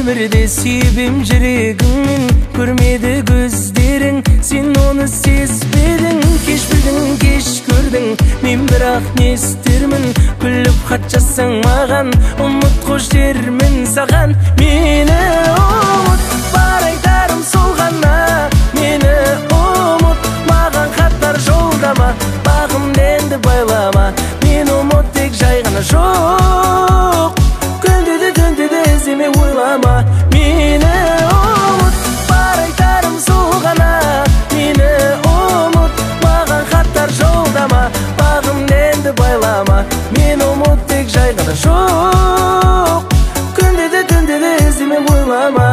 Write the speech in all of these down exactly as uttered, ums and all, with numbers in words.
өмірде сүйбем жүрегіңмен, көрмеді көздерің, сен оны сезбедің. Кеш білдің, кеш көрдің, мен бірақ не істермін? Күліп хат жазсаң маған, ұмыт қош дермін саған. Мені ұмыт, бар айтарым сол ғана. Мені ұмыт, маған хаттар жолдама, бағымды енді байлама. Мен ұмыт тек жай ғана жоқ, күнде де түнде де іздеме ойлама. Мені ұмыт, бар айтарым сол ғана. Мені ұмыт, маған хаттар жолдама, бағымды енді байлама. Мен ұмыт тек жай ғана жоқ, күнде де түнде де іздеме ойлама.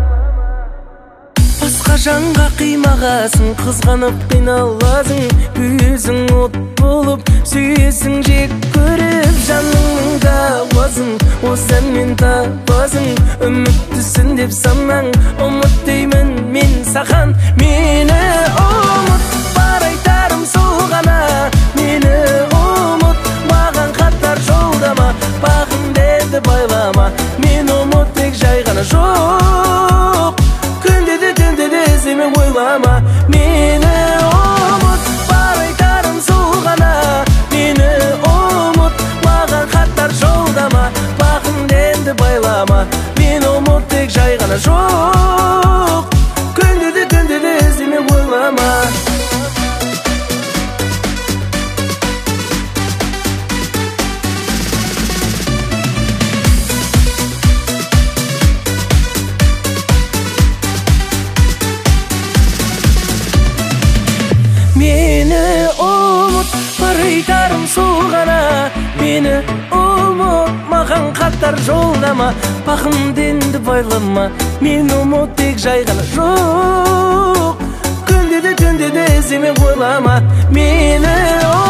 Басқа жанға қимағасын, қызғанып қиналасың. Өзің от болып, сүйесің жек көріп, жаныңның дауасын осы әнмен табасың. Үміттісің деп санаң, ұмыт деймін мен саған. Мені ұмыт, бар айтарым сол ғана. Мені ұмыт, маған хаттар жолдама, бағымды енді байлама. Мен ұмыт тек жай ғана жоқ, күнде де түнде де іздеме ойлама. Мені ұмыт, бар айтарым сол ғана. Мені ұмыт, маған хаттар жолдама, бағымды енді байлама. Мен ұмыт тек жай ғана жоқ, күнде де түнде де іздеме ойлама. Мені ұмыт, бар айтарым сол ғана. Мені ұмыт, маған хаттар жолдама, бағымды енді байлама. Мен ұмыт тек жай ғана жоқ, күнде де түнде де іздеме ойлама. Мені